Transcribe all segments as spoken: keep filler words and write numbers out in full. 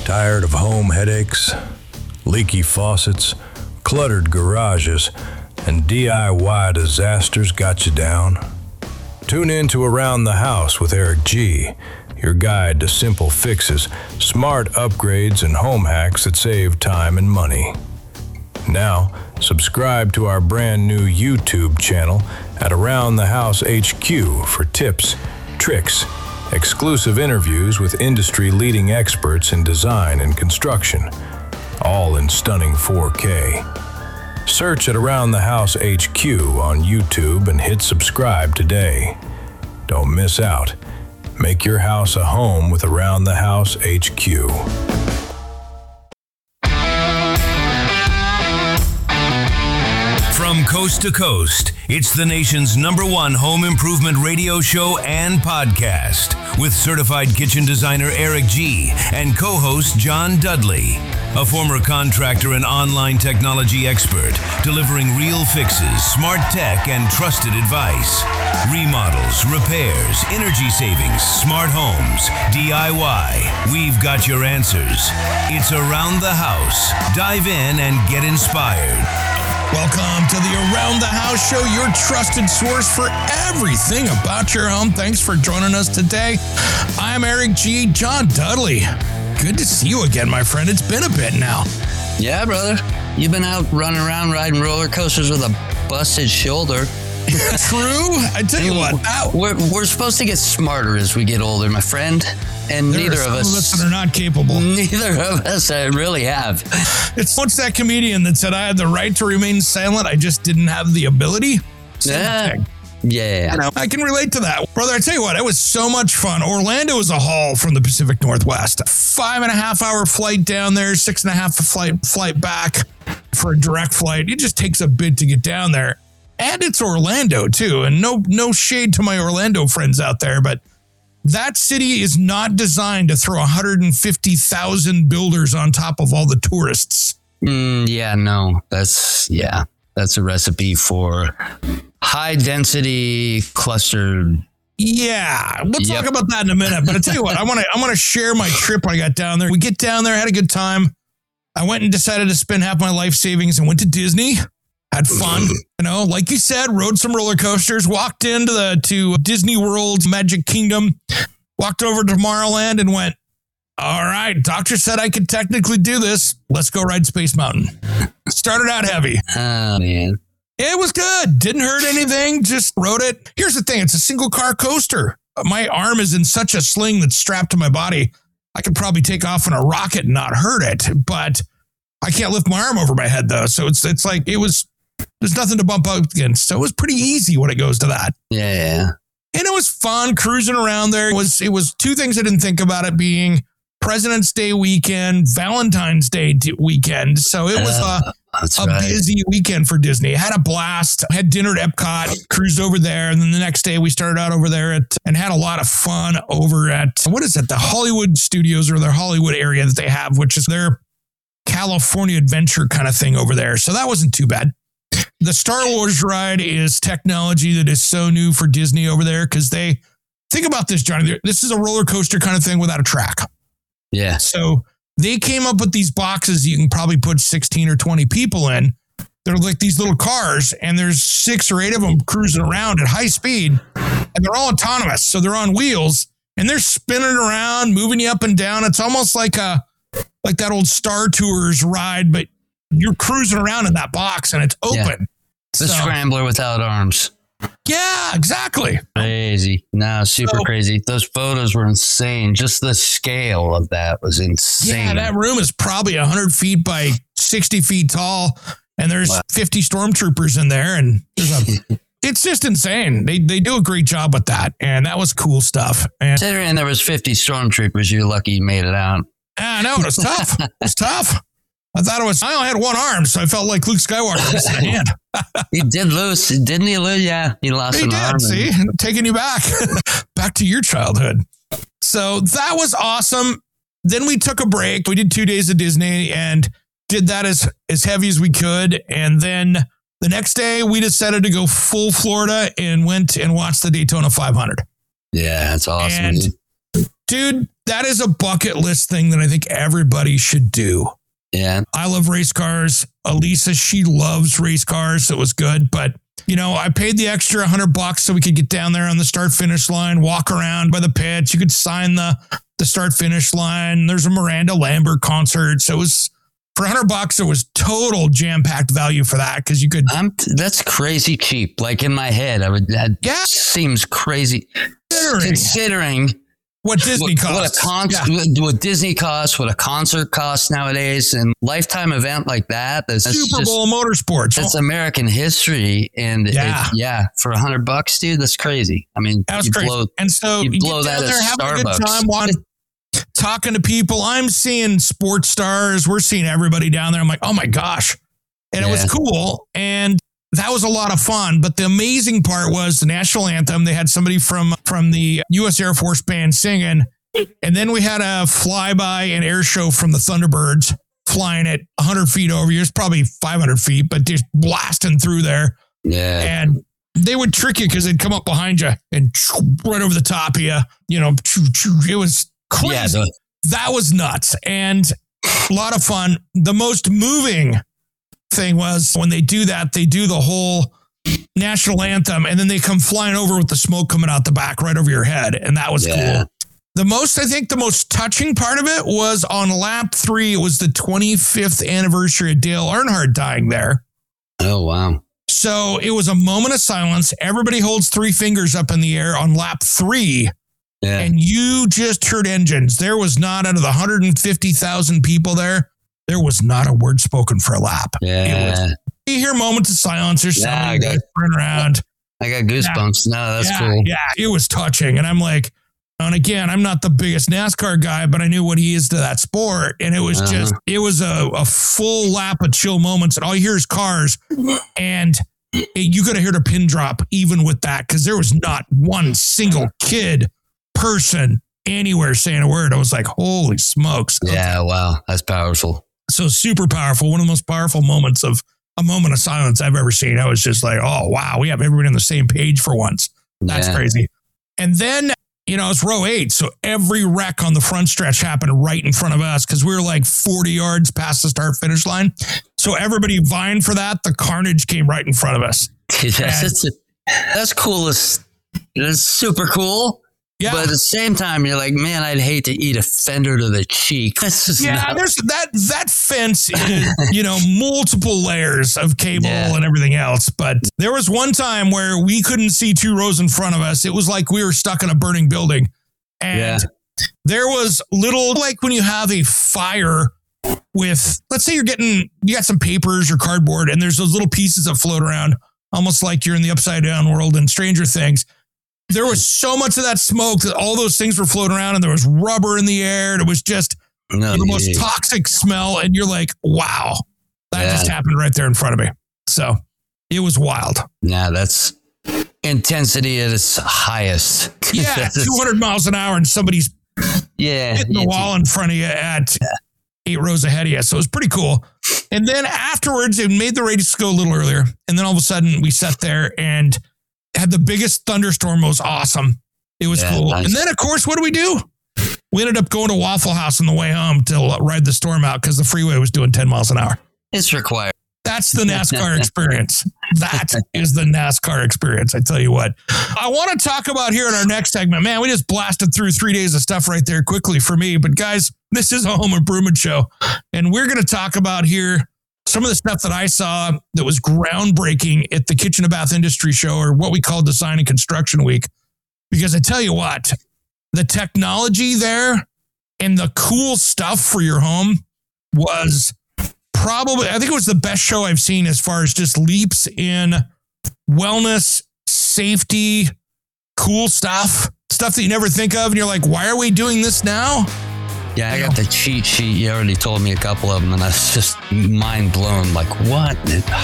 Tired of home headaches, leaky faucets, cluttered garages, and D I Y disasters got you down? Tune in to Around the House with Eric G., your guide to simple fixes, smart upgrades, and home hacks that save time and money. Now, subscribe to our brand new YouTube channel at Around the House H Q for tips, tricks, exclusive interviews with industry-leading experts in design and construction, all in stunning four K. Search at Around the House H Q on YouTube and hit subscribe today. Don't miss out. Make your house a home with Around the House H Q. From coast to coast, it's the nation's number one home improvement radio show and podcast with certified kitchen designer Eric G. and co-host John Dudley, a former contractor and online technology expert, delivering real fixes, smart tech, and trusted advice. Remodels, repairs, energy savings, smart homes, D I Y. We've got your answers. It's Around the House. Dive in and get inspired. Welcome to the Around the House Show, your trusted source for everything about your home. Thanks for joining us today. I'm Eric G. John Dudley. Good to see you again, my friend. It's been a bit now. Yeah, brother. You've been out running around riding roller coasters with a busted shoulder. True. I tell you what. Ow. We're, we're supposed to get smarter as we get older, my friend. And there neither are some of us, of us that are not capable. Neither of us uh, really have. It's what's that comedian that said I had the right to remain silent, I just didn't have the ability? Same Yeah. thing. Yeah. You know, I can relate to that. Brother, I tell you what, it was so much fun. Orlando is a haul from the Pacific Northwest. Five and a half hour flight down there, six and a half flight flight back for a direct flight. It just takes a bit to get down there. And it's Orlando too. And no no shade to my Orlando friends out there, but that city is not designed to throw one hundred fifty thousand builders on top of all the tourists. Mm, yeah, no, that's, yeah, that's a recipe for high density clustered. Yeah, we'll Yep. talk about that in a minute. But I tell you what, I want to I want to share my trip when I got down there. We get down there, had a good time. I went and decided to spend half my life savings and went to Disney. Had fun, you know, like you said, rode some roller coasters, walked into the to Disney World's Magic Kingdom, walked over to Tomorrowland and went, all right, doctor said I could technically do this. Let's go ride Space Mountain. Started out heavy. Oh, man. It was good. Didn't hurt anything. Just rode it. Here's the thing. It's a single car coaster. My arm is in such a sling that's strapped to my body. I could probably take off in a rocket and not hurt it, but I can't lift my arm over my head though. So it's, it's like, it was, there's nothing to bump up against. So it was pretty easy when it goes to that. Yeah. And it was fun cruising around there. It was, it was two things I didn't think about it being President's Day weekend, Valentine's Day weekend. So it was uh, a, that's a right. busy weekend for Disney. I had a blast. I had dinner at Epcot, cruised over there. And then the next day we started out over there at, and had a lot of fun over at, what is it? The Hollywood Studios or their Hollywood area that they have, which is their California Adventure kind of thing over there. So that wasn't too bad. The Star Wars ride is technology that is so new for Disney over there because they, think about this, Johnny. This is a roller coaster kind of thing without a track. Yeah. So they came up with these boxes you can probably put sixteen or twenty people in. They're like these little cars, and there's six or eight of them cruising around at high speed, and they're all autonomous. So they're on wheels, and they're spinning around, moving you up and down. It's almost like a like that old Star Tours ride, but you're cruising around in that box, and it's open. Yeah. The So- scrambler without arms. Yeah, exactly. Crazy. No, super So- crazy. Those photos were insane. Just the scale of that was insane. Yeah, that room is probably one hundred feet by sixty feet tall, and there's Wow. fifty stormtroopers in there, and there's a, it's just insane. They they do a great job with that, and that was cool stuff. And Considering there was fifty stormtroopers, you're lucky you made it out. I know it was tough. It was tough. I thought it was. I only had one arm, so I felt like Luke Skywalker missing a hand. He did lose, didn't he lose? Yeah, he lost He an did. arm. See, taking you back, back to your childhood. So that was awesome. Then we took a break. We did two days of Disney and did that as as heavy as we could. And then the next day, we decided to go full Florida and went and watched the Daytona five hundred. Yeah, that's awesome. And dude. dude, that is a bucket list thing that I think everybody should do. Yeah. I love race cars. Elisa, she loves race cars. So it was good. But, you know, I paid the extra hundred bucks so we could get down there on the start finish line, walk around by the pits. You could sign the, the start finish line. There's a Miranda Lambert concert. So it was for a hundred bucks. It was total jam packed value for that. Cause you could, I'm, that's crazy cheap. Like in my head, I would, that yeah. seems crazy Considering. considering what Disney what, costs. What, a con- yeah. what, what Disney costs, what a concert costs nowadays, and lifetime event like that. That's Super just, Bowl motorsports. That's American history. And yeah, it, yeah for a hundred bucks, dude, that's crazy. I mean, that's you crazy. blow, and so you you blow get down that there, at having Starbucks. a good time, watching, talking to people. I'm seeing sports stars. We're seeing everybody down there. I'm like, oh my gosh. And yeah. it was cool. And that was a lot of fun. But the amazing part was the national anthem. They had somebody from, from the U S Air Force band singing. And then we had a flyby and air show from the Thunderbirds flying at one hundred feet over you. It's probably five hundred feet, but just blasting through there. Yeah. And they would trick you because they'd come up behind you and right over the top of you. You know, it was crazy. Yeah, the- that was nuts and a lot of fun. The most moving thing was when they do that, they do the whole national anthem and then they come flying over with the smoke coming out the back right over your head. And that was yeah. cool. The most, I think the most touching part of it was on lap three. It was the twenty-fifth anniversary of Dale Earnhardt dying there. Oh, wow. So it was a moment of silence. Everybody holds three fingers up in the air on lap three. Yeah. And you just heard engines. There was not, out of the one hundred fifty thousand people there, there was not a word spoken for a lap. Yeah. It was, you hear moments of silence. There's yeah, somebody got, running around. I got goosebumps. Yeah. No, that's yeah, cool. Yeah, it was touching. And I'm like, and again, I'm not the biggest NASCAR guy, but I knew what he is to that sport. And it was uh-huh. just, it was a, a full lap of chill moments. And all you hear is cars. And it, you could have heard a pin drop even with that, because there was not one single kid, person, anywhere saying a word. I was like, holy smokes. Yeah, okay. Wow. That's powerful. So super powerful. One of the most powerful moments of a moment of silence I've ever seen. I was just like, oh, wow, we have everybody on the same page for once. That's yeah. crazy. And then, you know, it's row eight. So every wreck on the front stretch happened right in front of us because we were like forty yards past the start finish line. So everybody vying for that. The carnage came right in front of us. Yes, and, that's cool. It's, it's super cool. Yeah. But at the same time, you're like, man, I'd hate to eat a fender to the cheek. Yeah, not- there's that that fence is, you know, multiple layers of cable yeah. and everything else. But there was one time where we couldn't see two rows in front of us. It was like we were stuck in a burning building. And yeah. there was little, like when you have a fire with, let's say you're getting, you got some papers or cardboard, and there's those little pieces that float around, almost like you're in the upside down world in Stranger Things. There was so much of that smoke that all those things were floating around, and there was rubber in the air. And it was just no, the most toxic smell. And you're like, wow, that yeah. just happened right there in front of me. So it was wild. Yeah, that's intensity at its highest. Yeah, two hundred miles an hour, and somebody's yeah, hitting the wall in front of you at yeah. eight rows ahead of you. So it was pretty cool. And then afterwards, it made the race go a little earlier. And then all of a sudden, we sat there and had the biggest thunderstorm. It was awesome. It was yeah, cool. Nice. And then, of course, what do we do? We ended up going to Waffle House on the way home to ride the storm out because the freeway was doing ten miles an hour. It's required. That's the NASCAR experience. That is the NASCAR experience. I tell you what. I want to talk about here in our next segment. Man, we just blasted through three days of stuff right there quickly for me. But guys, this is a home improvement show. And we're going to talk about here some of the stuff that I saw that was groundbreaking at the Kitchen and Bath Industry Show, or what we call Design and Construction Week. Because I tell you what, the technology there and the cool stuff for your home was probably, I think it was the best show I've seen as far as just leaps in wellness, safety, cool stuff, stuff that you never think of. And you're like, why are we doing this now? Yeah, I got the cheat sheet. You already told me a couple of them, and I was just mind blown. Like, what?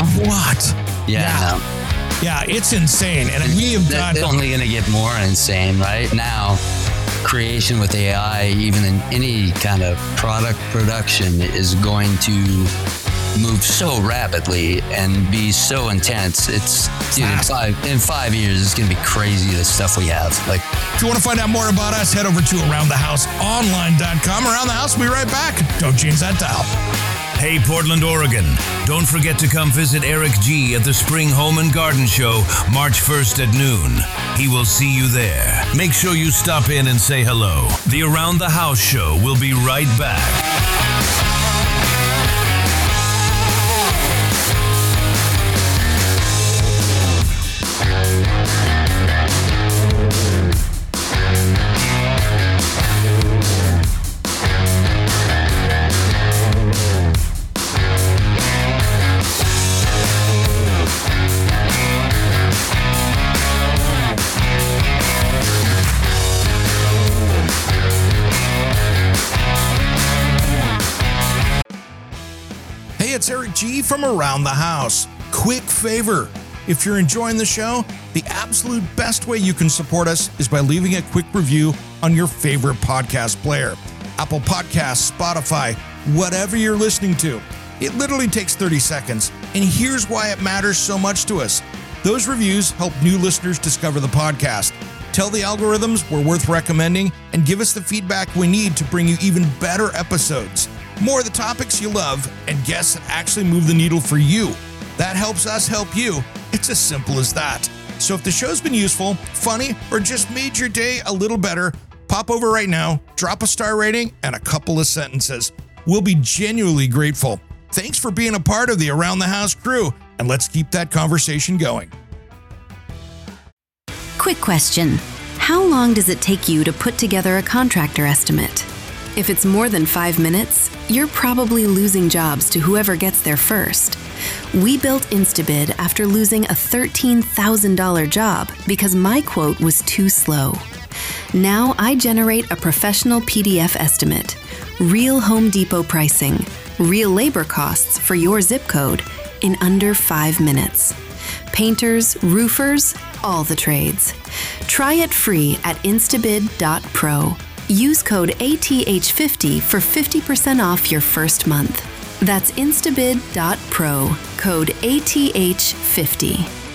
What? Yeah, yeah, no. yeah it's insane. And we have got. It's only going to get more insane, right? Now, creation with A I, even in any kind of product production, is going to move so rapidly and be so intense. It's dude, in five in five years, it's gonna be crazy the stuff we have. Like, if you want to find out more about us, head over to around the house online dot com. Around the House, we'll be right back. Don't change that dial. Hey, Portland, Oregon. Don't forget to come visit Eric G at the Spring Home and Garden Show, March first at noon. He will see you there. Make sure you stop in and say hello. The Around the House Show will be right back. It's Eric G from Around the House. Quick favor. If you're enjoying the show, the absolute best way you can support us is by leaving a quick review on your favorite podcast player. Apple Podcasts, Spotify, whatever you're listening to. It literally takes thirty seconds. And here's why it matters so much to us. Those reviews help new listeners discover the podcast. Tell the algorithms we're worth recommending and give us the feedback we need to bring you even better episodes. More of the topics you love and guests that actually move the needle for you. That helps us help you. It's as simple as that. So if the show's been useful, funny, or just made your day a little better, pop over right now, drop a star rating and a couple of sentences. We'll be genuinely grateful. Thanks for being a part of the Around the House crew, and let's keep that conversation going. Quick question. How long does it take you to put together a contractor estimate? If it's more than five minutes, you're probably losing jobs to whoever gets there first. We built Instabid after losing a thirteen thousand dollars job because my quote was too slow. Now I generate a professional P D F estimate, real Home Depot pricing, real labor costs for your zip code in under five minutes. Painters, roofers, all the trades. Try it free at instabid dot pro. Use code A T H fifty for fifty percent off your first month. That's instabid dot pro, code A T H fifty.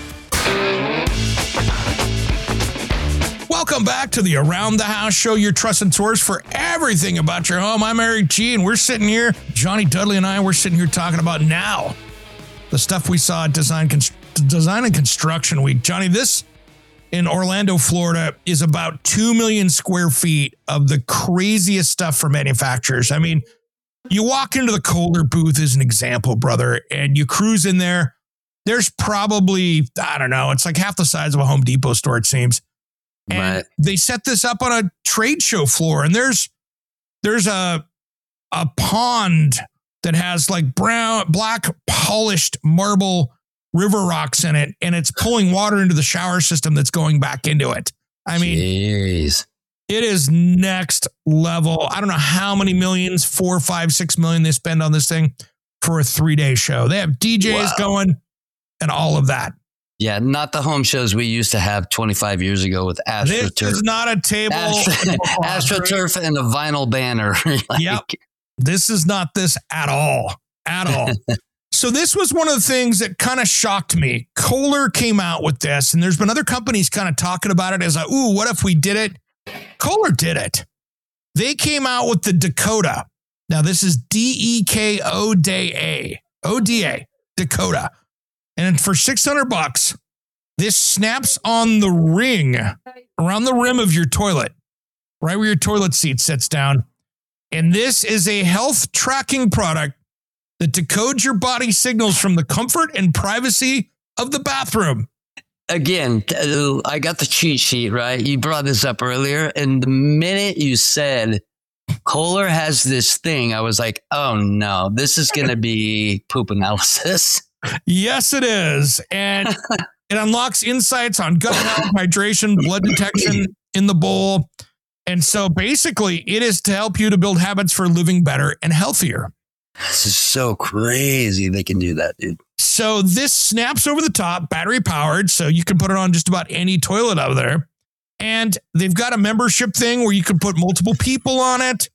Welcome back to the Around the House Show, your trusted source for everything about your home. I'm Eric G, and we're sitting here, Johnny Dudley and I, we're sitting here talking about now, the stuff we saw at Design, Const- Design and Construction Week. Johnny, this in Orlando, Florida, is about two million square feet of the craziest stuff for manufacturers. I mean, you walk into the Kohler booth as an example, brother, and you cruise in there. There's probably, I don't know, it's like half the size of a Home Depot store, it seems. And right. They set this up on a trade show floor, and there's there's a a pond that has like brown, black polished marble river rocks in it, and it's pulling water into the shower system that's going back into it. I mean, Jeez. It is next level. I don't know how many millions, four, five, six million they spend on this thing for a three-day show. They have D Js wow. going and all of that. Yeah, not the home shows we used to have twenty-five years ago with AstroTurf. This is not a table. Astro, AstroTurf and a vinyl banner. like, yep. This is not this at all. At all. So this was one of the things that kind of shocked me. Kohler came out with this, and there's been other companies kind of talking about it as like, ooh, what if we did it? Kohler did it. They came out with the Dakota. Now, this is D E K O D A. O D A. Dakota. And for six hundred bucks, this snaps on the ring around the rim of your toilet, right where your toilet seat sits down. And this is a health tracking product that decodes your body signals from the comfort and privacy of the bathroom. Again, I got the cheat sheet, right? You brought this up earlier, and the minute you said Kohler has this thing, I was like, oh no, this is going to be poop analysis. Yes, it is. And it unlocks insights on gut health, hydration, blood detection in the bowl. And so basically, it is to help you to build habits for living better and healthier. This is so crazy they can do that, dude. So this snaps over the top, battery powered, so you can put it on just about any toilet out there. And they've got a membership thing where you can put multiple people on it.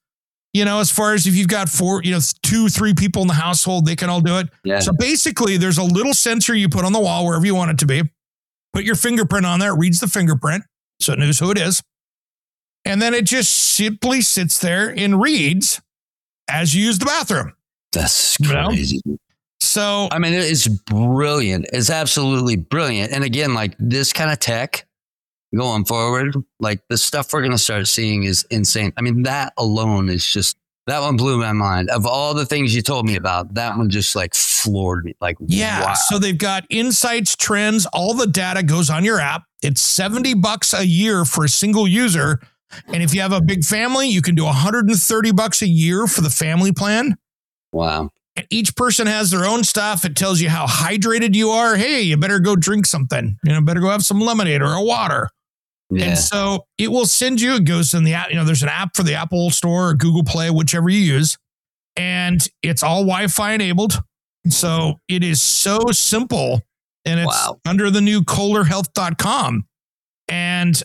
You know, as far as if you've got four, you know, two, three people in the household, they can all do it. Yeah. So basically, there's a little sensor you put on the wall wherever you want it to be. Put your fingerprint on there, it reads the fingerprint, so it knows who it is. And then it just simply sits there and reads as you use the bathroom. That's You know? crazy. So, I mean, it's brilliant. It's absolutely brilliant. And again, like this kind of tech going forward, like the stuff we're going to start seeing is insane. I mean, that alone is just, that one blew my mind. Of all the things you told me about, that one just like floored me. Like, yeah. wow. So they've got insights, trends, all the data goes on your app. It's seventy bucks a year for a single user. And if you have a big family, you can do one hundred thirty bucks a year for the family plan. Wow. And each person has their own stuff. It tells you how hydrated you are. Hey, you better go drink something. You know, better go have some lemonade or a water. Yeah. And so it will send you, it goes in the app, you know, there's an app for the Apple Store or Google Play, whichever you use. And it's all Wi-Fi enabled. So it is so simple. And it's Wow. under the new Kohler Health dot com. And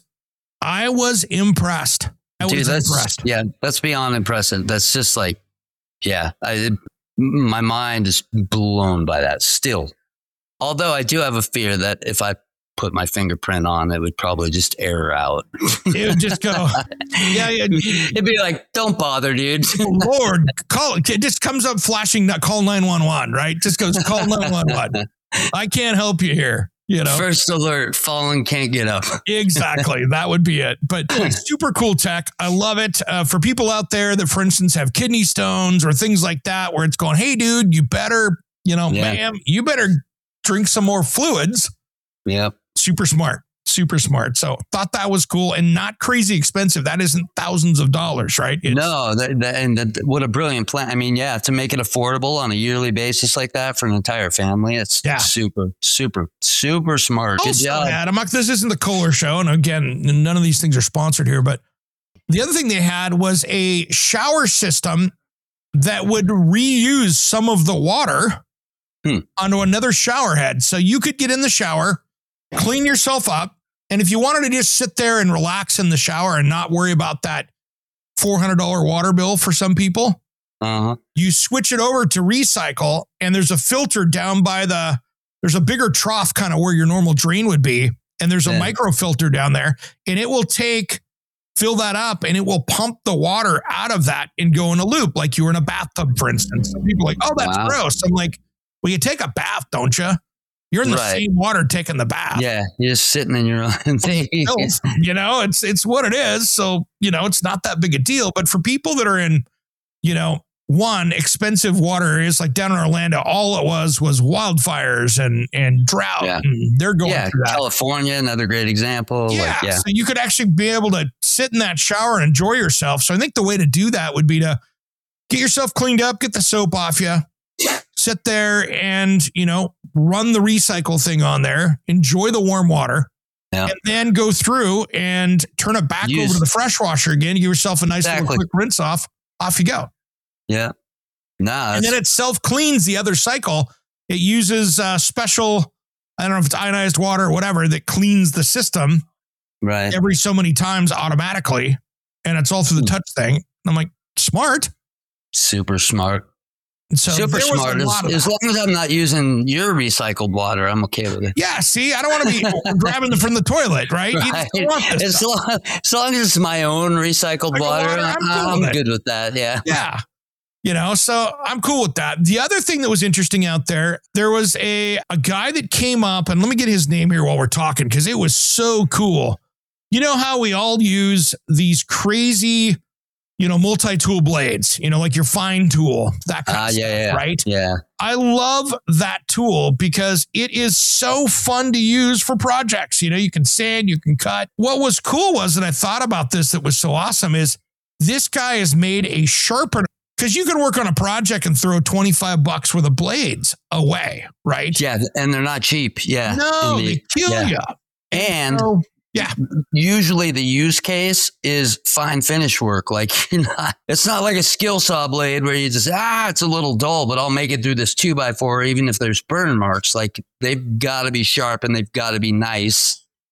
I was impressed. I Dude, was that's, impressed. yeah, that's beyond impressive. That's just like, yeah, I, my mind is blown by that still. Although I do have a fear that if I put my fingerprint on, it would probably just error out. It would just go, yeah, yeah. It'd be like, don't bother, dude. Lord, call it. It just comes up flashing, not call nine one one, right? Just goes, call nine one one. I can't help you here. You know, First alert, fallen, can't get up. exactly. That would be it. But super cool tech. I love it. Uh, for people out there that, for instance, have kidney stones or things like that, where it's going, hey, dude, you better, you know, Yeah. ma'am, you better drink some more fluids. Yep. Super smart. Super smart. So thought that was cool and not crazy expensive. That isn't thousands of dollars, right? It's, No, that, that, and that, what a brilliant plan. I mean, yeah, to make it affordable on a yearly basis like that for an entire family, it's Yeah. super, super, super smart. Good Also, job. Adam, this isn't the Kohler show. And again, none of these things are sponsored here. But the other thing they had was a shower system that would reuse some of the water Hmm. onto another shower head. So you could get in the shower, clean yourself up. And if you wanted to just sit there and relax in the shower and not worry about that four hundred dollars water bill for some people, Uh-huh. you switch it over to recycle, and there's a filter down by the, there's a bigger trough kind of where your normal drain would be. And there's a Yeah. micro filter down there, and it will take, fill that up, and it will pump the water out of that and go in a loop. Like you were in a bathtub, for instance. Some people are like, oh, that's Wow. gross. I'm like, well, you take a bath, don't you? You're in the Right. same water taking the bath. Yeah, you're just sitting in your own thing. No, you know, it's it's what it is. So, you know, it's not that big a deal. But for people that are in, you know, one, expensive water areas like down in Orlando, all it was was wildfires and and drought. Yeah. And they're going Yeah, through that. California, another great example. Yeah, Like, yeah. so you could actually be able to sit in that shower and enjoy yourself. So I think the way to do that would be to get yourself cleaned up, get the soap off you, sit there and, you know, run the recycle thing on there, enjoy the warm water, Yeah. and then go through and turn it back Use- over to the fresh washer again, give yourself a nice Exactly. little quick rinse off, off you go. Yeah. Nah, And then that's- it self-cleans the other cycle. It uses uh, special, I don't know if it's ionized water or whatever, that cleans the system right. every so many times automatically, and it's all through the Hmm. touch thing. I'm like, smart. Super smart. And so Super there was smart. a As, lot of as that. long as I'm not using your recycled water, I'm okay with it. Yeah, see, I don't want to be grabbing them from the toilet, right? You Right. just don't want this As stuff. long, as long as it's my own recycled Recycled water, water, I'm I'm, cool with it. good with that. Yeah. Yeah. You know, so I'm cool with that. The other thing that was interesting out there, there was a, a guy that came up, and let me get his name here while we're talking, because it was so cool. You know how we all use these crazy, you know, multi-tool blades, you know, like your fine tool, that kind Ah, of yeah, stuff, yeah, yeah. right? Yeah. I love that tool because it is so fun to use for projects. You know, you can sand, you can cut. What was cool was, and I thought about this that was so awesome, is this guy has made a sharpener, because you can work on a project and throw twenty-five bucks worth of blades away, right? Yeah. And they're not cheap. Yeah. No, indeed. they kill Yeah. you. And So, yeah, usually the use case is fine finish work. Like you're not, it's not like a skill saw blade where you just, ah, it's a little dull, but I'll make it through this two by four, even if there's burn marks. Like they've got to be sharp and they've got to be nice.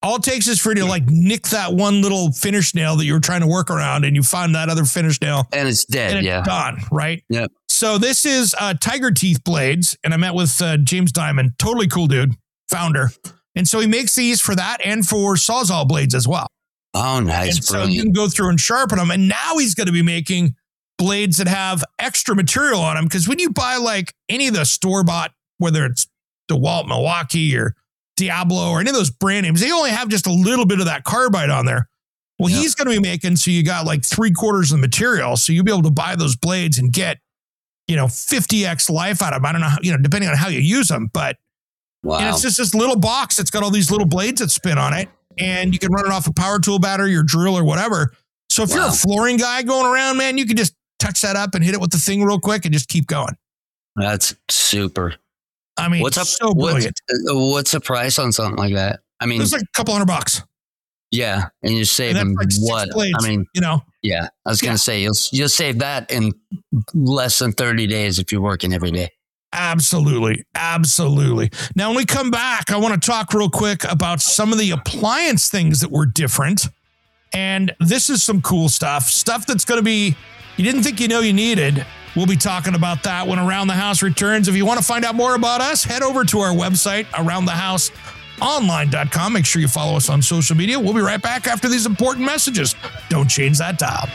All it takes is for you to like nick that one little finish nail that you were trying to work around, and you find that other finish nail. And it's dead, and it's yeah. done, right? Yep. So this is uh, Tiger Teeth blades, and I met with uh, James Diamond. Totally cool dude, founder. And so he makes these for that and for Sawzall blades as well. Oh, nice. And so Brilliant. you can go through and sharpen them. And now he's going to be making blades that have extra material on them. Because when you buy like any of the store-bought, whether it's DeWalt, Milwaukee, or Diablo, or any of those brand names, they only have just a little bit of that carbide on there. Well, yep. he's going to be making, so you got like three quarters of the material. So you'll be able to buy those blades and get, you know, fifty X life out of them. I don't know, how, you know, depending on how you use them. But wow. And it's just this little box that's got all these little blades that spin on it. And you can run it off a power tool battery or drill or whatever. So if wow. you're a flooring guy going around, man, you can just touch that up and hit it with the thing real quick and just keep going. That's super. I mean, what's up? So brilliant. What's, what's the price on something like that? I mean, it's like a couple hundred bucks. Yeah, and you're saving like what? Blades, I mean, you know. Yeah, I was gonna yeah. say you'll you'll save that in less than thirty days if you're working every day. Absolutely. Absolutely. Now, when we come back, I want to talk real quick about some of the appliance things that were different. And this is some cool stuff, stuff that's going to be, you didn't think you know you needed. We'll be talking about that when Around the House returns. If you want to find out more about us, head over to our website, around the house online dot com. Make sure you follow us on social media. We'll be right back after these important messages. Don't change that dial.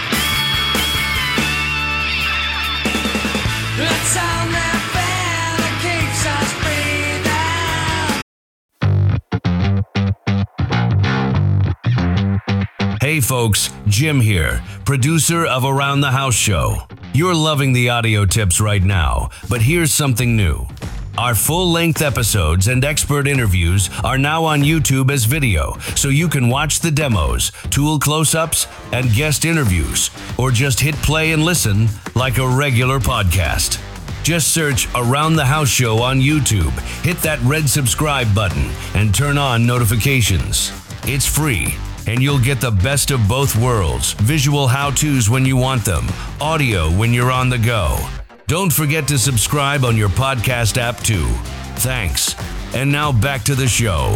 Let's sound that bell that keeps us breathing. Hey folks, Jim here, producer of Around the House Show. You're loving the audio tips right now, but here's something new. Our full-length episodes and expert interviews are now on YouTube as video, so you can watch the demos, tool close-ups, and guest interviews, or just hit play and listen like a regular podcast. Just search Around the House Show on YouTube, hit that red subscribe button, and turn on notifications. It's free, and you'll get the best of both worlds, visual how-tos when you want them, audio when you're on the go. Don't forget to subscribe on your podcast app too. Thanks. And now back to the show.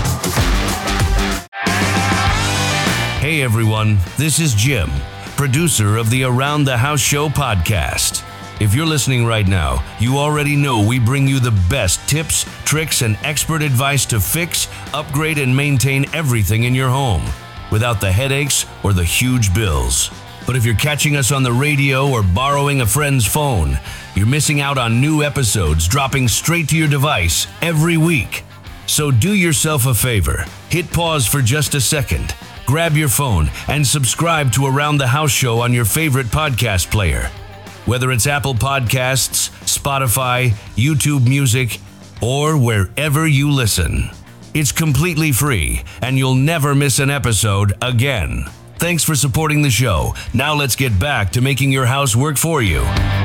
Hey everyone, this is Jim, producer of the Around the House Show podcast. If you're listening right now, you already know we bring you the best tips, tricks, and expert advice to fix, upgrade, and maintain everything in your home without the headaches or the huge bills. But if you're catching us on the radio or borrowing a friend's phone, you're missing out on new episodes dropping straight to your device every week. So do yourself a favor, hit pause for just a second, grab your phone, and subscribe to Around the House Show on your favorite podcast player. Whether it's Apple Podcasts, Spotify, YouTube Music, or wherever you listen. It's completely free, and you'll never miss an episode again. Thanks for supporting the show. Now let's get back to making your house work for you.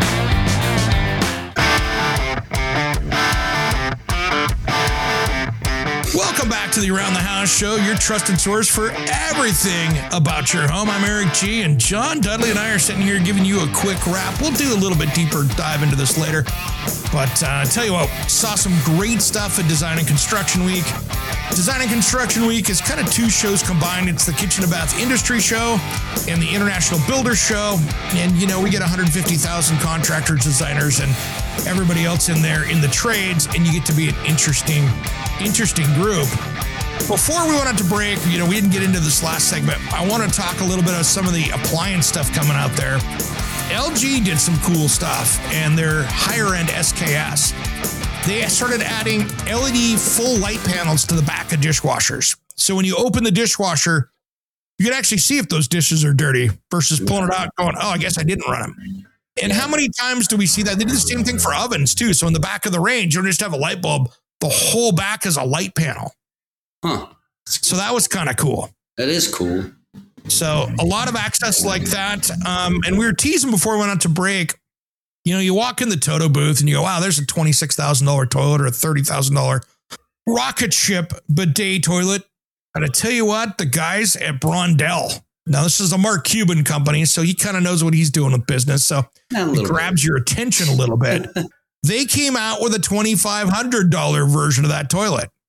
Welcome back to the Around the House Show, your trusted source for everything about your home. I'm Eric G, and John Dudley and I are sitting here giving you a quick wrap. We'll do a little bit deeper dive into this later. But uh, I tell you what, saw some great stuff at Design and Construction Week. Design and Construction Week is kind of two shows combined. It's the Kitchen and Bath Industry Show and the International Builders Show. And, you know, we get one hundred fifty thousand contractors, designers, and everybody else in there in the trades, and you get to be an interesting, interesting group. Before we went out to break, you know, we didn't get into this last segment. I want to talk a little bit of some of the appliance stuff coming out there. L G did some cool stuff, and their higher-end S K S. They started adding L E D full light panels to the back of dishwashers. So when you open the dishwasher, you can actually see if those dishes are dirty versus pulling it out going, oh, I guess I didn't run them. And how many times do we see that? They do the same thing for ovens too. So in the back of the range, you don't just have a light bulb. The whole back is a light panel. Huh. So that was kind of cool. That is cool. So a lot of access like that. Um, and we were teasing before we went out to break. You know, you walk in the Toto booth and you go, wow, there's a twenty-six thousand dollars toilet or a thirty thousand dollars rocket ship bidet toilet. And I tell you what, the guys at Brondell, now this is a Mark Cuban company, so he kind of knows what he's doing with business. So it grabs bit. your attention a little bit. They came out with a twenty-five hundred dollars version of that toilet.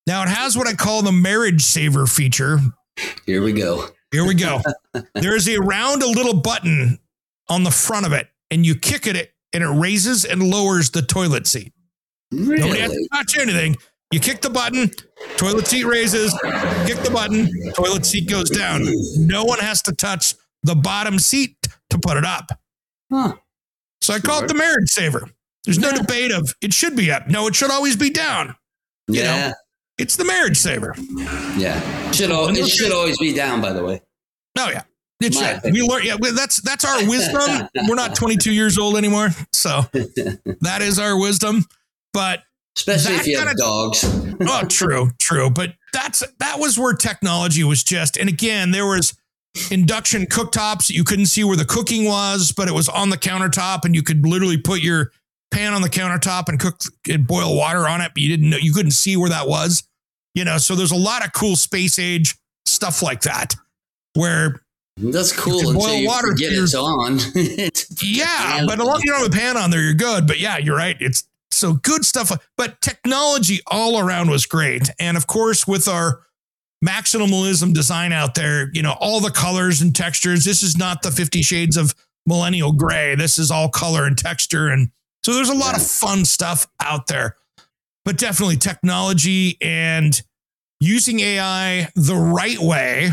Now it has what I call the marriage saver feature. Here we go. Here we go. There is a round, a little button on the front of it, and you kick it, and it raises and lowers the toilet seat. Really? Nobody has to touch anything. You kick the button, toilet seat raises, kick the button, toilet seat goes down. No one has to touch the bottom seat to put it up. Huh. So I call it the marriage saver. There's no debate of it should be up. No, it should always be down. You Yeah. know, it's the marriage saver. Yeah. Should al- it should always be down, by the way. Oh yeah. It My should. opinion. We learn. Yeah, well, that's that's our wisdom. We're not twenty-two years old anymore, so that is our wisdom. But Especially that if you have kinda- dogs. oh, true, true. But that's that was where technology was just. And again, there was induction cooktops. You couldn't see where the cooking was, but it was on the countertop, and you could literally put your pan on the countertop and cook and boil water on it. But you didn't know, you couldn't see where that was. You know, so there's a lot of cool space age stuff like that, where That's You cool can until boil you water forget through it's on. yeah, but as long as you don't have a pan on there, you're good. But yeah, you're right. It's so good stuff. But technology all around was great. And of course, with our maximalism design out there, you know, all the colors and textures, this is not the fifty shades of millennial gray. This is all color and texture. And so there's a lot Yeah. of fun stuff out there, but definitely technology and using A I the right way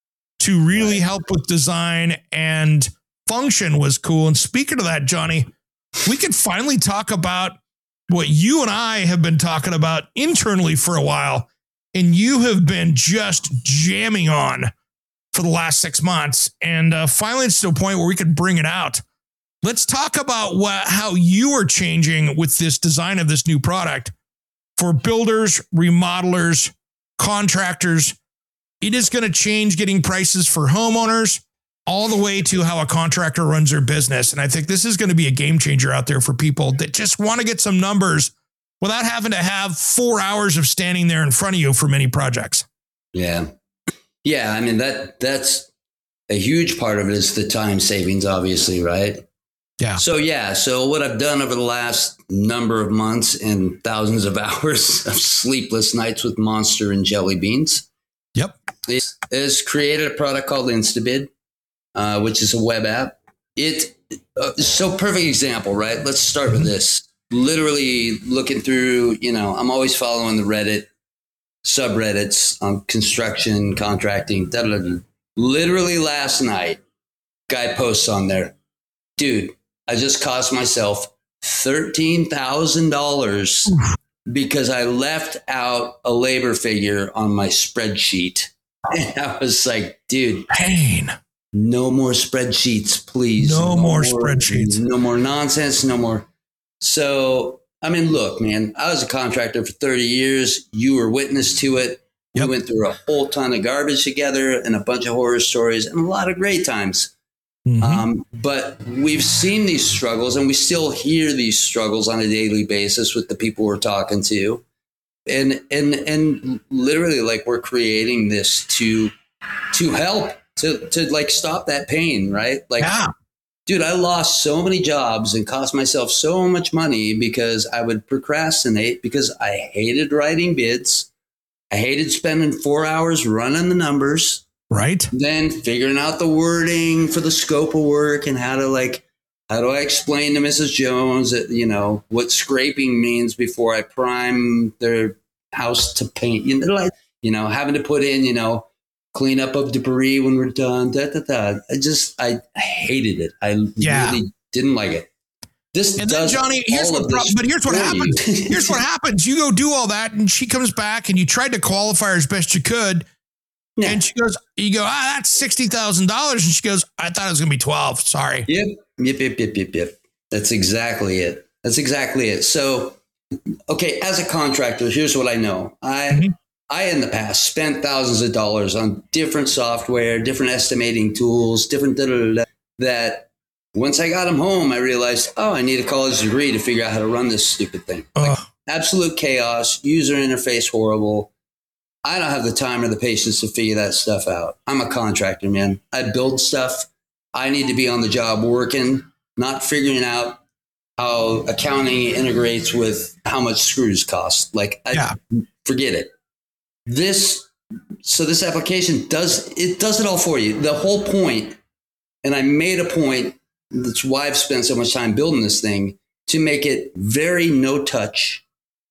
to really help with design and function was cool. And speaking of that, Johnny, we could finally talk about what you and I have been talking about internally for a while, and you have been just jamming on for the last six months. And uh, finally, it's to a point where we could bring it out. Let's talk about what, how you are changing with this design of this new product for builders, remodelers, contractors. It is going to change getting prices for homeowners all the way to how a contractor runs their business. And I think this is going to be a game changer out there for people that just want to get some numbers without having to have four hours of standing there in front of you for many projects. Yeah. Yeah. I mean, that that's a huge part of it is the time savings, obviously, right? Yeah. So, yeah. So what I've done over the last number of months and thousands of hours of sleepless nights with Monster and Jelly Beans Yep. is, is created a product called Instabid, uh, which is a web app. It uh, so perfect example, right? Let's start with this. Literally looking through, you know, I'm always following the Reddit subreddits on construction, contracting. Da, da, da. Literally last night, guy posts on there, dude, I just cost myself thirteen thousand dollars because I left out a labor figure on my spreadsheet. And I was like, dude, Pain. no more spreadsheets, please. No more spreadsheets. No more nonsense. No more. So, I mean, look, man, I was a contractor for thirty years. You were witness to it. Yep. We went through a whole ton of garbage together and a bunch of horror stories and a lot of great times. Mhm. Um, but we've seen these struggles and we still hear these struggles on a daily basis with the people we're talking to. And, and, and literally like we're creating this to, to help, to, to like stop that pain, right? Like, yeah. dude, I lost so many jobs and cost myself so much money because I would procrastinate because I hated writing bids. I hated spending four hours running the numbers. Right. Then figuring out the wording for the scope of work and how to like, how do I explain to Missus Jones that, you know, what scraping means before I prime their house to paint, you know, like, you know, having to put in, you know, clean up of debris when we're done. Da, da, da. I just, I hated it. I Yeah. really didn't like it. This And then does Johnny, here's all what, of this pro- but here's what for happens. you. Here's what happens. You go do all that, and she comes back, and you tried to qualify her as best you could, Yeah. and she goes, "You go, ah, that's sixty thousand dollars," and she goes, "I thought it was gonna be twelve. Sorry." Yep. Yep. Yep. Yep. Yep. Yep. That's exactly it. That's exactly it. So, okay, as a contractor, here's what I know. I, Mhm. I in the past spent thousands of dollars on different software, different estimating tools, different da, da, da, da, that once I got them home, I realized, oh, I need a college degree to figure out how to run this stupid thing. Ugh. Absolute chaos, user interface horrible. I don't have the time or the patience to figure that stuff out. I'm a contractor, man. I build stuff. I need to be on the job working, not figuring out how accounting integrates with how much screws cost. Like, I, Yeah. forget it. this, so this application does, it does it all for you. The whole point, and I made a point, that's why I've spent so much time building this thing, to make it very no touch,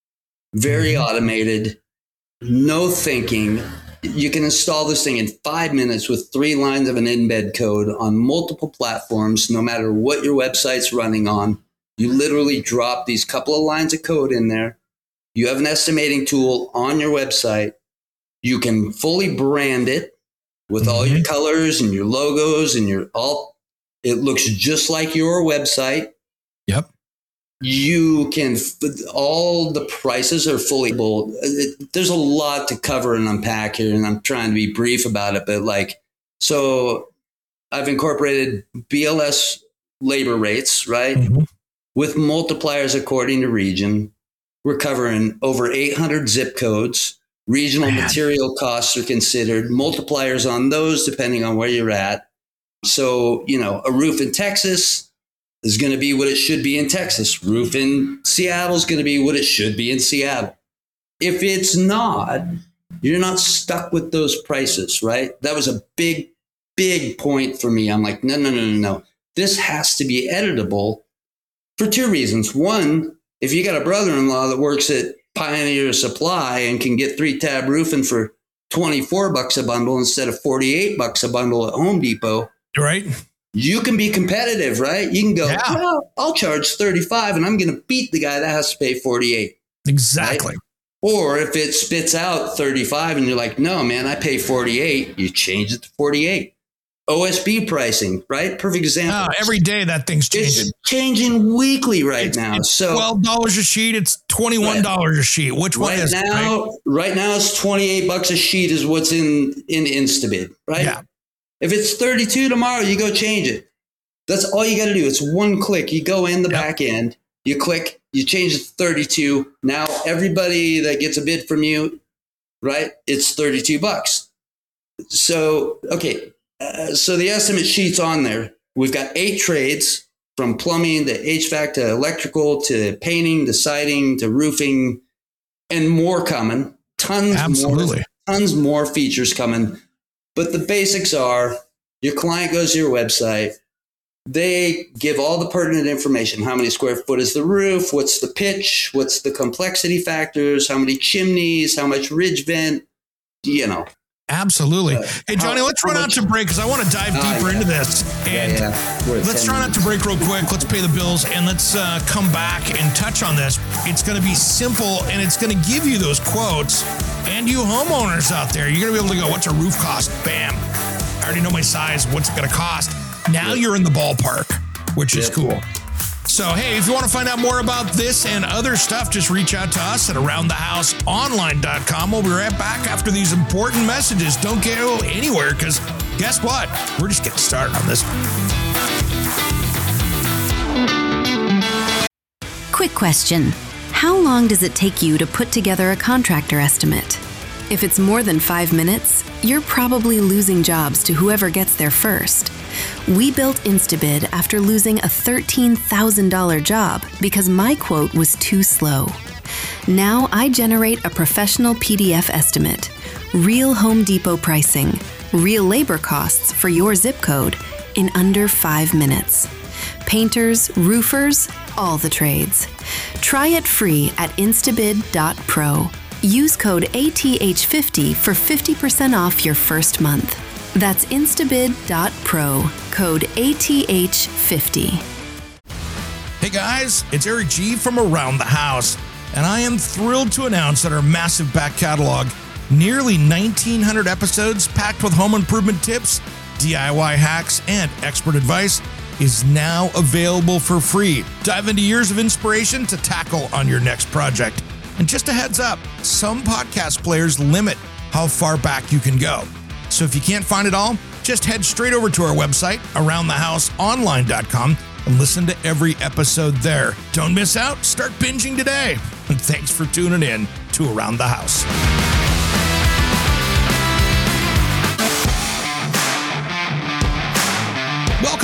very mm-hmm. automated, no thinking. You can install this thing in five minutes with three lines of an embed code on multiple platforms, no matter what your website's running on. You literally drop these couple of lines of code in there. You have an estimating tool on your website. You can fully brand it with mm-hmm. all your colors and your logos and your all. It looks just like your website. Yep. You can, all the prices are fully bold. There's a lot to cover and unpack here, and I'm trying to be brief about it. But like, so I've incorporated B L S labor rates, right? Mm-hmm. With multipliers according to region. We're covering over eight hundred zip codes. Regional Man. Material costs are considered, multipliers on those depending on where you're at. So, you know, a roof in Texas is going to be what it should be in Texas. Roof in Seattle is going to be what it should be in Seattle. If it's not, you're not stuck with those prices, right? That was a big, big point for me. I'm like, no, no, no, no, no. This has to be editable for two reasons. One, if you got a brother-in-law that works at Pioneer Supply and can get three tab roofing for twenty-four bucks a bundle instead of forty-eight bucks a bundle at Home Depot. Right. You can be competitive, right? You can go, yeah. well, I'll charge thirty-five and I'm going to beat the guy that has to pay forty-eight. Exactly. Right? Or if it spits out thirty-five and you're like, no, man, I pay forty-eight, you change it to forty-eight. O S B pricing, right? Perfect example. Oh, every day that thing's changing. It's changing weekly right it's, now. It's so twelve dollars a sheet. It's twenty-one dollars right. a sheet. Which one right is now? it, right? Right now it's twenty-eight bucks a sheet is what's in, in Instabid, right? Yeah. If it's thirty-two tomorrow, you go change it. That's all you got to do. It's one click. You go in the yep. back end, you click, you change it to thirty-two. Now everybody that gets a bid from you, right? It's thirty-two bucks. So, okay. Uh, so the estimate sheet's on there. We've got eight trades from plumbing to H V A C to electrical to painting to siding to roofing and more coming. Tons Absolutely. more, tons more features coming. But the basics are your client goes to your website. They give all the pertinent information. How many square foot is the roof? What's the pitch? What's the complexity factors? How many chimneys? How much ridge vent? You know. Absolutely. Uh, hey, Johnny, how, let's run out to break because I want to dive uh, deeper yeah. into this. And yeah, yeah. let's try not to break real quick. Let's pay the bills and let's uh, come back and touch on this. It's going to be simple and it's going to give you those quotes. And you homeowners out there, you're going to be able to go, what's a roof cost? Bam. I already know my size. What's it going to cost? Now yep. you're in the ballpark, which yep. is cool. So, hey, if you want to find out more about this and other stuff, just reach out to us at around the house online dot com. We'll be right back after these important messages. Don't go anywhere because guess what? We're just getting started on this. Quick question. How long does it take you to put together a contractor estimate? If it's more than five minutes, you're probably losing jobs to whoever gets there first. We built Instabid after losing a thirteen thousand dollars job because my quote was too slow. Now I generate a professional P D F estimate, real Home Depot pricing, real labor costs for your zip code in under five minutes. Painters, roofers, all the trades. Try it free at instabid dot pro. Use code A T H fifty for fifty percent off your first month. That's instabid dot pro, code A T H fifty. Hey guys, it's Eric G from Around the House, and I am thrilled to announce that our massive back catalog, nearly nineteen hundred episodes packed with home improvement tips, D I Y hacks, and expert advice, is now available for free. Dive into years of inspiration to tackle on your next project. And just a heads up, some podcast players limit how far back you can go. So if you can't find it all, just head straight over to our website, around the house online dot com, and listen to every episode there. Don't miss out. Start binging today. And thanks for tuning in to Around the House. Welcome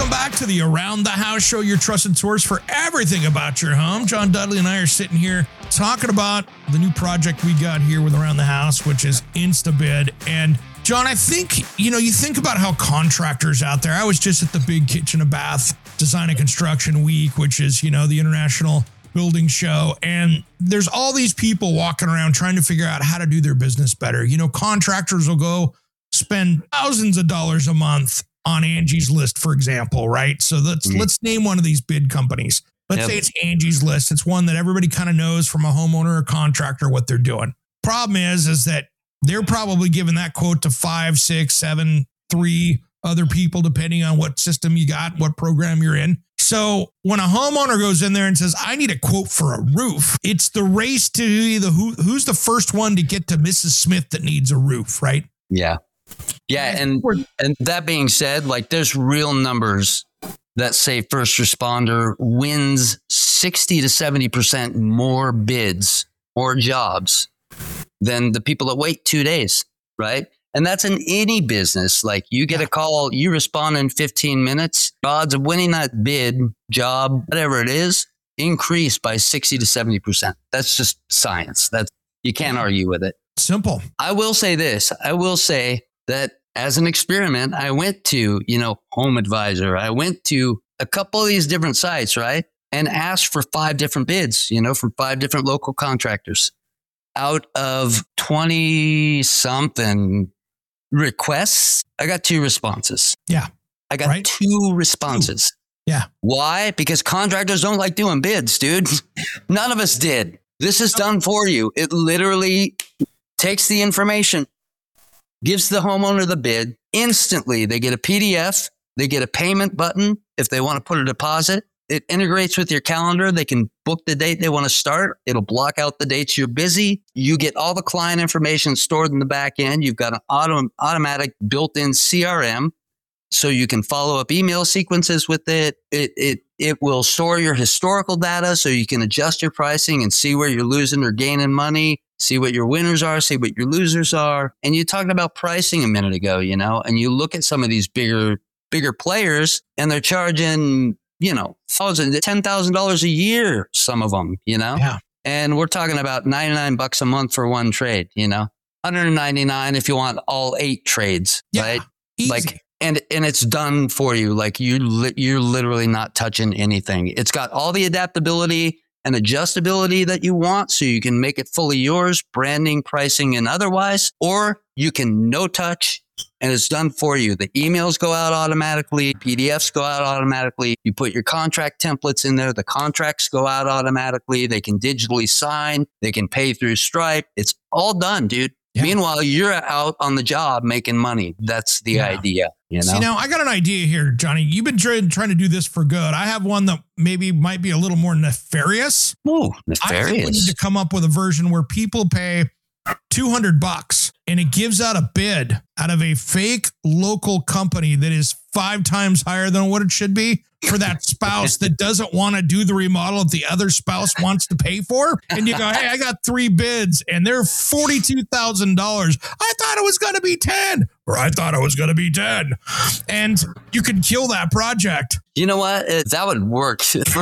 Welcome back to the Around the House Show, your trusted source for everything about your home. John Dudley and I are sitting here talking about the new project we got here with Around the House, which is InstaBid. And John, I think, you know, you think about how contractors out there, I was just at the big Kitchen and Bath Design and Construction Week, which is, you know, the international building show. And there's all these people walking around trying to figure out how to do their business better. You know, contractors will go spend thousands of dollars a month on Angie's List, for example, right? So let's mm-hmm. let's name one of these bid companies. Let's yep. say it's Angie's List. It's one that everybody kind of knows from a homeowner or contractor what they're doing. Problem is, is that they're probably giving that quote to five, six, seven, three other people, depending on what system you got, what program you're in. So when a homeowner goes in there and says, I need a quote for a roof, it's the race to either who who's the first one to get to Missus Smith that needs a roof, right? Yeah. Yeah, and and that being said, like there's real numbers that say first responder wins sixty to seventy percent more bids or jobs than the people that wait two days, right? And that's in any business. Like you get a call, you respond in fifteen minutes, odds of winning that bid, job, whatever it is, increase by sixty to seventy percent. That's just science. That's, you can't argue with it. Simple. I will say this. I will say that as an experiment, I went to, you know, Home Advisor. I went to a couple of these different sites, right? And asked for five different bids, you know, from five different local contractors. Out of twenty something requests, I got two responses. Yeah. I got right? two responses. Two. Yeah. Why? Because contractors don't like doing bids, dude. None of us did. This is done for you. It literally takes the information, gives the homeowner the bid. Instantly, they get a P D F. They get a payment button if they want to put a deposit. It integrates with your calendar. They can book the date they want to start. It'll block out the dates you're busy. You get all the client information stored in the back end. You've got an auto, automatic built-in C R M, so you can follow up email sequences with it. It it it will store your historical data so you can adjust your pricing and see where you're losing or gaining money. See what your winners are, see what your losers are. And you talked about pricing a minute ago, you know, and you look at some of these bigger, bigger players and they're charging, you know, thousand, ten thousand dollars a year, some of them, you know, yeah. And we're talking about ninety-nine bucks a month for one trade, you know, one hundred ninety-nine if you want all eight trades, yeah, right? Easy. Like, and, and it's done for you. Like you, li- you're literally not touching anything. It's got all the adaptability and adjustability that you want, so you can make it fully yours, branding, pricing, and otherwise, or you can no touch and it's done for you. The emails go out automatically, P D Fs go out automatically. You put your contract templates in there, the contracts go out automatically. They can digitally sign, they can pay through Stripe. It's all done, dude. Yeah. Meanwhile, you're out on the job making money. That's the yeah. idea. You know? See, now I got an idea here, Johnny. You've been trying, trying to do this for good. I have one that maybe might be a little more nefarious. Ooh, nefarious. I think we need to come up with a version where people pay two hundred bucks and it gives out a bid out of a fake local company that is five times higher than what it should be for that spouse that doesn't want to do the remodel that the other spouse wants to pay for. And you go, hey, I got three bids and they're forty-two thousand dollars. I thought it was going to be ten, or I thought it was going to be ten. And you can kill that project. You know what? It, that would work.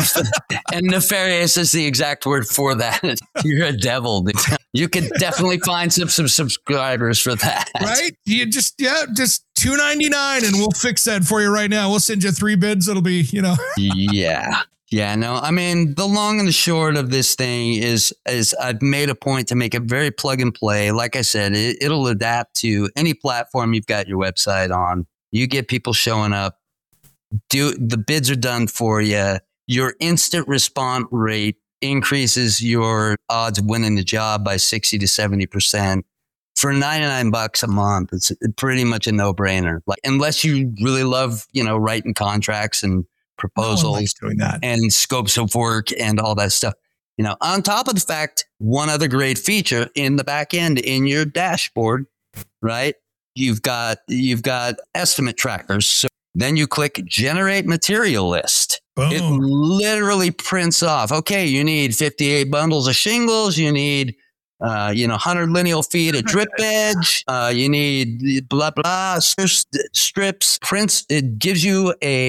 And nefarious is the exact word for that. You're a devil, dude. You could definitely find some, some subscribers for that. Right? You just, yeah, just two ninety-nine and we'll fix that for you right now. We'll send you three bids. It'll be, you know. Yeah. Yeah, no, I mean, the long and the short of this thing is, is I've made a point to make it very plug and play. Like I said, it, it'll adapt to any platform you've got your website on. You get people showing up. Do the bids are done for you. Your instant response rate increases your odds of winning the job by sixty to seventy percent. For ninety-nine bucks a month, it's pretty much a no-brainer. Like, unless you really love, you know, writing contracts and proposals no one likes doing that. And scopes of work and all that stuff. You know, on top of the fact, one other great feature in the back end in your dashboard, right? You've got you've got estimate trackers. So then you click generate material list. Boom. It literally prints off, okay, you need fifty-eight bundles of shingles, you need Uh, you know, one hundred lineal feet of drip edge. Uh, you need blah, blah, strips, prints. It gives you a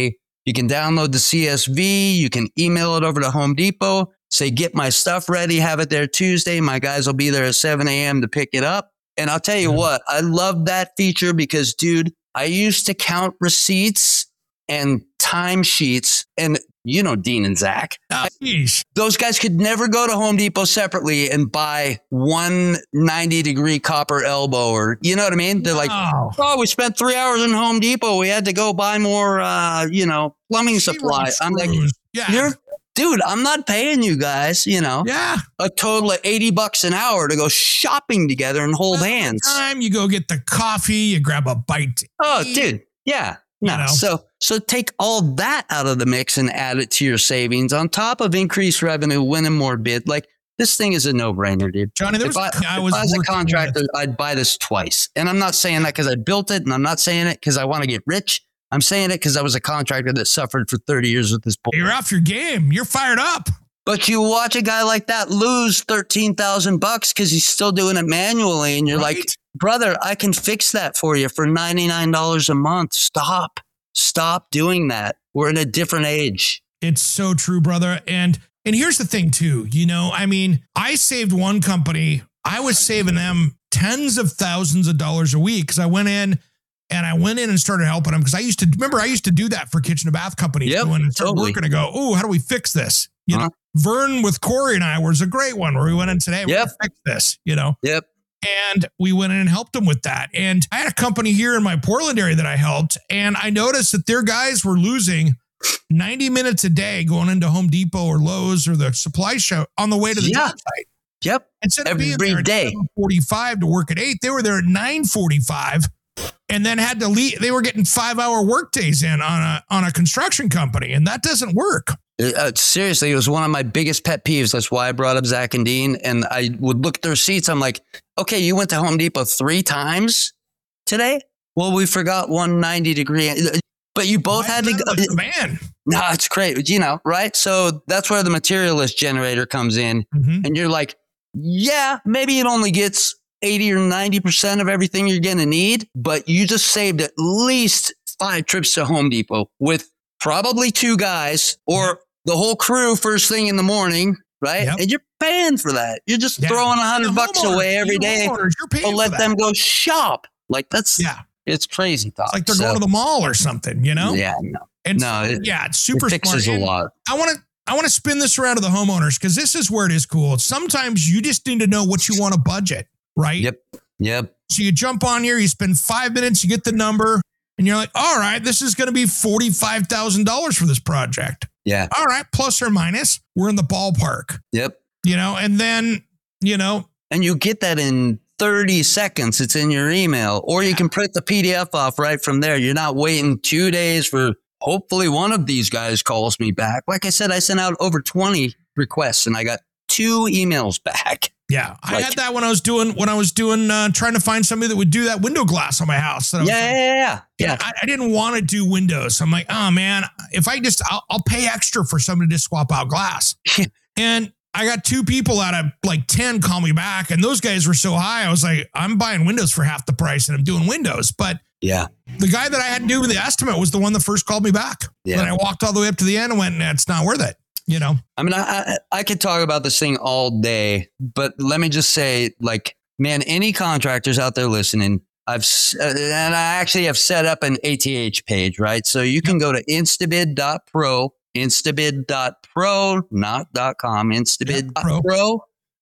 You can download the C S V. You can email it over to Home Depot. Say, get my stuff ready. Have it there Tuesday. My guys will be there at seven a.m. to pick it up. And I'll tell you Yeah. what, I love that feature because, dude, I used to count receipts and timesheets. And you know Dean and Zach. Oh, geez. Those guys could never go to Home Depot separately and buy one ninety degree copper elbow, or you know what I mean? They're like, Oh. oh, we spent three hours in Home Depot. We had to go buy more, uh, you know, plumbing supply. I'm like, yeah. you're, dude, I'm not paying you guys, you know, yeah. a total of eighty bucks an hour to go shopping together and hold Well, hands. Time you go get the coffee, you grab a bite. to Oh, eat. dude. Yeah. No. You know? So, so take all that out of the mix and add it to your savings on top of increased revenue, winning more bid. Like, this thing is a no brainer, dude. Johnny, there If was I, a, I if was I was a working contractor, with- I'd buy this twice. And I'm not saying that because I built it, and I'm not saying it because I want to get rich. I'm saying it because I was a contractor that suffered for thirty years with this bull. You're off your game. You're fired up. But you watch a guy like that lose thirteen thousand bucks because he's still doing it manually, and you're like, Right? brother, I can fix that for you for ninety-nine dollars a month. Stop. Stop doing that. We're in a different age. It's so true, brother. And and here's the thing too, you know, I mean, I saved one company. I was saving them tens of thousands of dollars a week because I went in and I went in and started helping them because I used to remember I used to do that for kitchen and bath companies. Yep, When I started totally. working to go, oh, how do we fix this? You Uh-huh. know, Vern with Corey and I was a great one where we went in today. We're Yep. gonna fix this, you know. Yep. And we went in and helped them with that. And I had a company here in my Portland area that I helped. And I noticed that their guys were losing ninety minutes a day going into Home Depot or Lowe's or the supply show on the way to the Yeah. job site. Yep. Instead of Every being there at day. seven forty-five to work at eight, they were there at nine forty-five and then had to leave. They were getting five hour work days in on a, on a construction company. And that doesn't work. Uh, seriously, it was one of my biggest pet peeves. That's why I brought up Zach and Dean. And I would look at their receipts. I'm like, okay, you went to Home Depot three times today? Well, we forgot one ninety degree. But you both had to go. Man. No, it's great. You know, right? So that's where the materialist generator comes in. Mhm. And you're like, yeah, maybe it only gets eighty or ninety percent of everything you're going to need, but you just saved at least five trips to Home Depot with probably two guys or the whole crew first thing in the morning, right? Yep. And you're paying for that. You're just Yeah. throwing a The hundred bucks homeowners, away every you day. homeowners, You're paying But for let that. them go shop. Like that's, Yeah. it's crazy talk. It's like they're So, going to the mall or something, you know? Yeah, no, And no, it- yeah, it's super it fixes smart. a And lot. I want to I want to spin this around to the homeowners because this is where it is cool. Sometimes you just need to know what you want to budget, right? Yep, yep. So you jump on here, you spend five minutes, you get the number, and you're like, all right, this is going to be forty-five thousand dollars for this project. Yeah, All right, plus or minus, we're in the ballpark, yep. you know, and then, you know, And you get that in thirty seconds. It's in your email, or you can print the P D F off right from there. You're not waiting two days for hopefully one of these guys calls me back. Like I said, I sent out over twenty requests and I got two emails back. yeah, I Like- had that when I was doing, when I was doing, uh, trying to find somebody that would do that window glass on my house. That I was Yeah, like, yeah, yeah, yeah. Yeah, I, I didn't want to do windows. I'm like, oh man, if I just, I'll, I'll pay extra for somebody to swap out glass. And I got two people out of like ten call me back, and those guys were so high. I was like, I'm buying windows for half the price, and I'm doing windows. But Yeah. the guy that I had to do the estimate was the one that first called me back. Yeah. Then I walked all the way up to the end and went, nah, it's not worth it. You know, I mean, I, I I could talk about this thing all day, but let me just say, like, man, any contractors out there listening, I've s- uh, and I actually have set up an A T H page, right? So you can go to instabid dot pro, instabid dot pro, not .com, instabid dot pro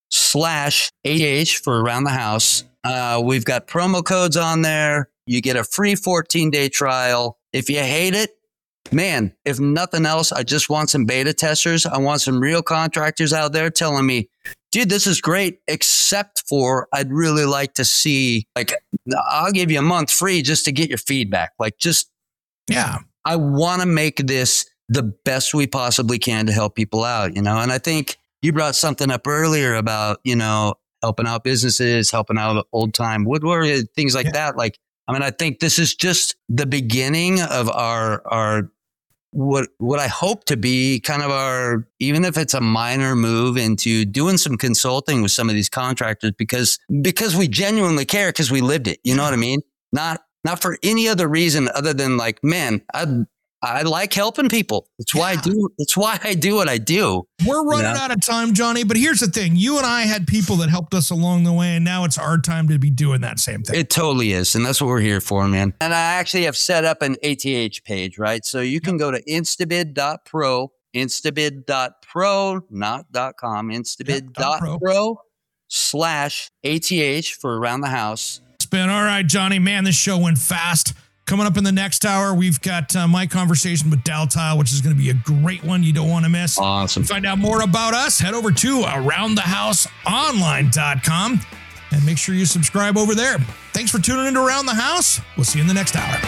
slash A T H for around the house. Uh, we've got promo codes on there. You get a free fourteen day trial. If you hate it, man, if nothing else, I just want some beta testers. I want some real contractors out there telling me, dude, this is great, except for I'd really like to see, like, I'll give you a month free just to get your feedback. Like, just, yeah, I want to make this the best we possibly can to help people out, you know? And I think you brought something up earlier about, you know, helping out businesses, helping out old time woodwork, things like Yeah. that. Like, I mean, I think this is just the beginning of our, our, what, what I hope to be kind of our, even if it's a minor move into doing some consulting with some of these contractors, because, because we genuinely care, because we lived it. You know what I mean? Not, not for any other reason other than like, man, I'd, I like helping people. That's why yeah. I do. That's why I do what I do. We're running you know? out of time, Johnny. But here's the thing: you and I had people that helped us along the way, and now it's our time to be doing that same thing. It totally is, and that's what we're here for, man. And I actually have set up an A T H page, right? So you can go to instabid dot pro, instabid dot pro, not .com, instabid dot pro slash A T H for Around the House. It's been all right, Johnny. Man, this show went fast. Coming up in the next hour, we've got uh, my conversation with Daltile, which is going to be a great one you don't want to miss. Awesome. To find out more about us, head over to around the house online dot com and make sure you subscribe over there. Thanks for tuning into Around the House. We'll see you in the next hour.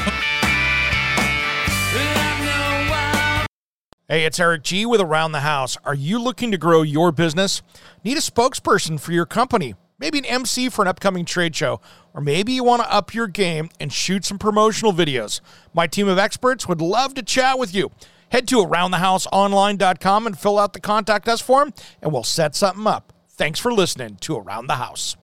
Hey, it's Eric G. with Around the House. Are you looking to grow your business? Need a spokesperson for your company? Maybe an M C for an upcoming trade show, or maybe you want to up your game and shoot some promotional videos. My team of experts would love to chat with you. Head to around the house online dot com and fill out the Contact Us form, and we'll set something up. Thanks for listening to Around the House.